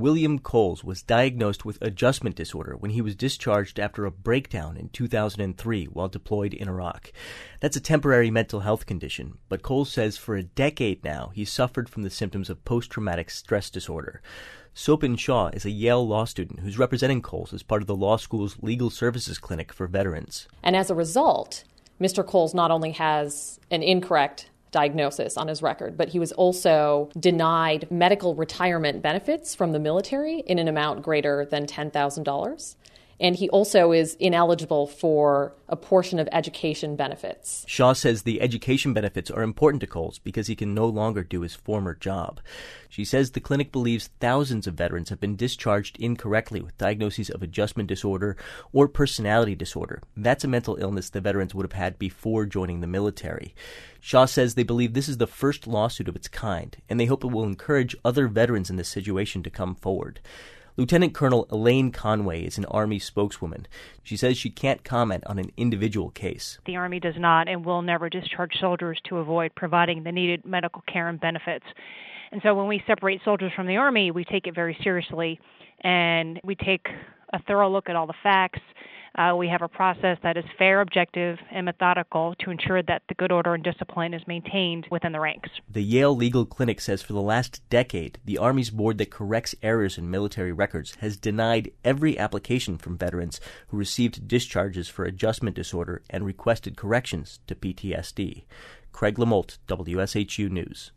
William Coles was diagnosed with adjustment disorder when he was discharged after a breakdown in 2003 while deployed in Iraq. That's a temporary mental health condition, but Coles says for a decade now he's suffered from the symptoms of post-traumatic stress disorder. Sopin Shaw is a Yale law student who's representing Coles as part of the law school's legal services clinic for veterans. And as a result, Mr. Coles not only has an incorrect diagnosis on his record, but he was also denied medical retirement benefits from the military in an amount greater than $10,000. And he also is ineligible for a portion of education benefits. Shaw says the education benefits are important to Coles because he can no longer do his former job. She says the clinic believes thousands of veterans have been discharged incorrectly with diagnoses of adjustment disorder or personality disorder. That's a mental illness the veterans would have had before joining the military. Shaw says they believe this is the first lawsuit of its kind, and they hope it will encourage other veterans in this situation to come forward. Lieutenant Colonel Elaine Conway is an Army spokeswoman. She says she can't comment on an individual case. The Army does not and will never discharge soldiers to avoid providing the needed medical care and benefits. And so when we separate soldiers from the Army, we take it very seriously, and we take a thorough look at all the facts. We have a process that is fair, objective, and methodical to ensure that the good order and discipline is maintained within the ranks. The Yale Legal Clinic says for the last decade, the Army's board that corrects errors in military records has denied every application from veterans who received discharges for adjustment disorder and requested corrections to PTSD. Craig Lamolt, WSHU News.